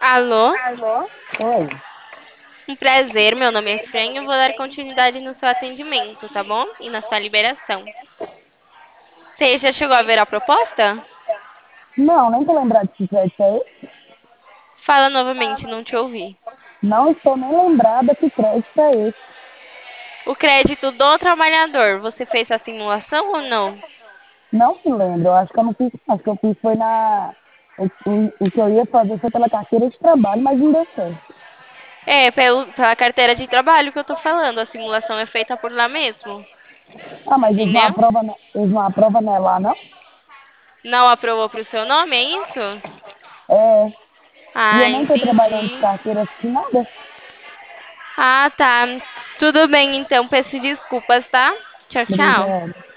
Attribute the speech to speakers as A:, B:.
A: Alô?
B: Alô? Oi.
A: Um prazer, meu nome é Fran e eu vou dar continuidade no seu atendimento, tá bom? E na sua liberação. Você já chegou a ver a proposta?
B: Não, nem tô lembrado de que crédito é esse.
A: Fala novamente, não te ouvi.
B: Não estou nem lembrada que crédito é esse.
A: O crédito do trabalhador, você fez a simulação ou não?
B: Não me lembro, eu acho que eu não fiz, acho que eu fiz foi na. O que eu ia fazer foi pela carteira de trabalho, mas não deu certo.
A: É, pela carteira de trabalho que eu tô falando. A simulação é feita por lá mesmo,
B: Ah, mas
A: entendeu?
B: eles não aprovam né, lá, não?
A: Não aprovou pro seu nome, é isso?
B: É, e eu
A: Ah,
B: nem estou trabalhando de
A: entendi.
B: carteira assinada.
A: Ah, tá. Tudo bem, então. Peço desculpas, tá? Tchau, tchau.
B: Obrigada.